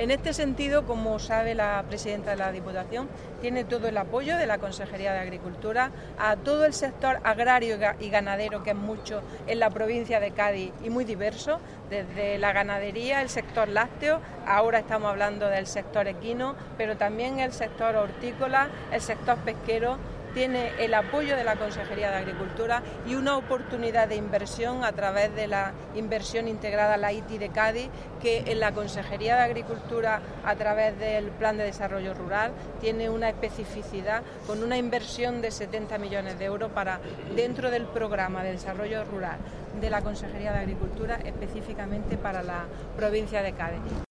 En este sentido, como sabe la presidenta de la Diputación, tiene todo el apoyo de la Consejería de Agricultura a todo el sector agrario y ganadero, que es mucho en la provincia de Cádiz y muy diverso, desde la ganadería, el sector lácteo, ahora estamos hablando del sector equino, pero también el sector hortícola, el sector pesquero. Tiene el apoyo de la Consejería de Agricultura y una oportunidad de inversión a través de la inversión integrada, la ITI de Cádiz, que en la Consejería de Agricultura, a través del Plan de Desarrollo Rural, tiene una especificidad con una inversión de 70 millones de euros para dentro del programa de desarrollo rural de la Consejería de Agricultura, específicamente para la provincia de Cádiz.